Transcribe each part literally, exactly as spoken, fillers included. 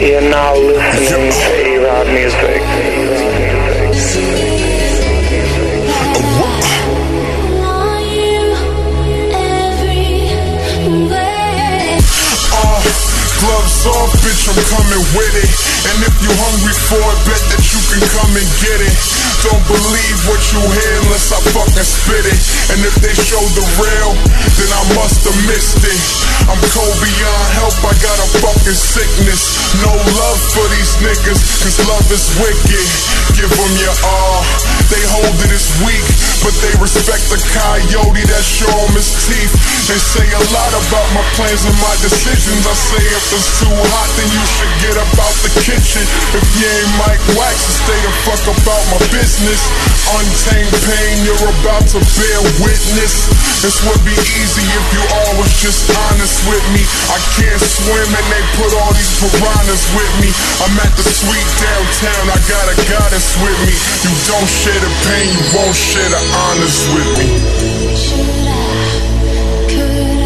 You're now listening to A-Rod Music. Gloves off, bitch, I'm coming with it. And if you hungry for it, bet that you can come and get it. Don't believe what you hear unless I fucking spit it. And if they show the real, then I must have missed it. I'm cold beyond help, I got a fucking sickness. No love for these niggas, cause love is wicked. Give them your all, they hold it as weak, but they respect the coyote that show him his teeth. They say a lot about my plans and my decisions. I say if it's too hot, then you should get up out the kitchen. If you ain't Mike Wax, then stay the fuck about my business. Untamed pain, you're about to bear witness. This would be easy if you all was just honest with me. I can't swim and they put all these piranhas with me. I'm at the suite downtown, I got a goddess with me. You don't share the pain, you won't share the honors with me. Should I, could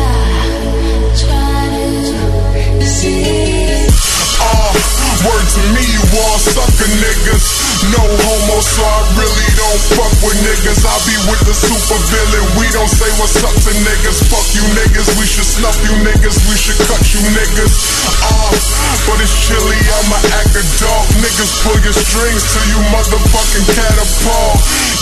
I try to see? Uh, word to me, you all sucker niggas. No homo, so I really don't fuck with niggas. I be with the super villain. We don't say what's up to niggas. Fuck you niggas, we should snuff you niggas. We should cut you niggas. Uh, but it's chilly, I'ma act a dog. Niggas pull your strings till you motherfucking catapult.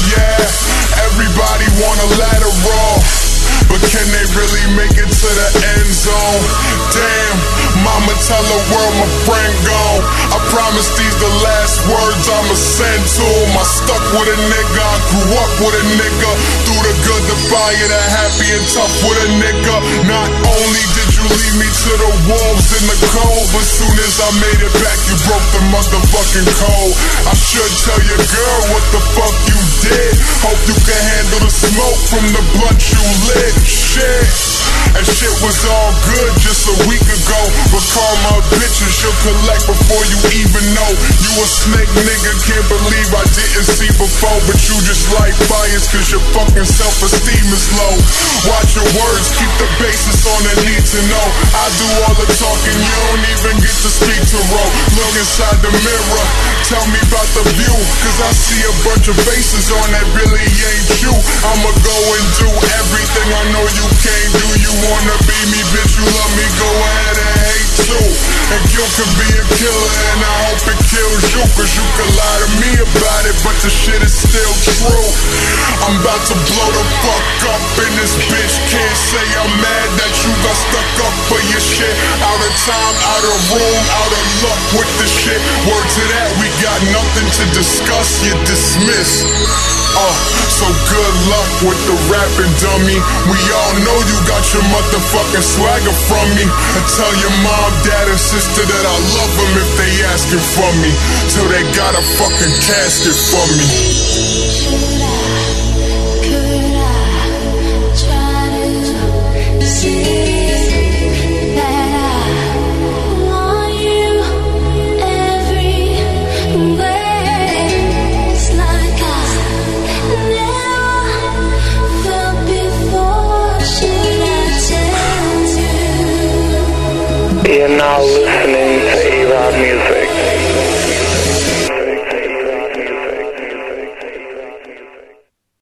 Yeah, everybody want a ladder roll, but can they really make it to the end zone? Damn, mama tell the world my friend gone. I promise these the last words I'ma send to him. I stuck with a nigga, I grew up with a nigga. Through the good, the fire, the happy and tough with a nigga. Not only did you leave me to the wolves in the cold, but soon as I made it back, you broke the motherfucking code. I should tell your girl what the fuck you did. Hope you can handle the smoke from the blunt you lit. Shit, and shit was all good just a week ago. But karma bitches she'll collect before you even know. You a snake nigga, can't believe I didn't see before. But you just like fires cause your fucking self-esteem is low. Watch your words, keep the basis on the need to know. I do all the talking, you don't even get to speak to roll. Look inside the mirror, tell me about the view, cause I see a bunch of faces on that really ain't you. I'ma go and do everything I know you can't do. You wanna be me, bitch, you love me, go ahead and hate too. And guilt can be a killer, and I hope it kills you, cause you can lie to me about it, but the shit is still true. I'm about to blow the fuck up in this bitch. Can't say I'm mad that you got stuck up for your shit. Out of time, out of room, out of luck with the shit. Word to that, we got nothing to discuss, you're dismissed. Uh, so good luck with the rapping dummy. We all know you got your motherfucking swagger from me. And tell your mom, dad, and sister that I love them if they asking for me, till they got a fucking casket for me.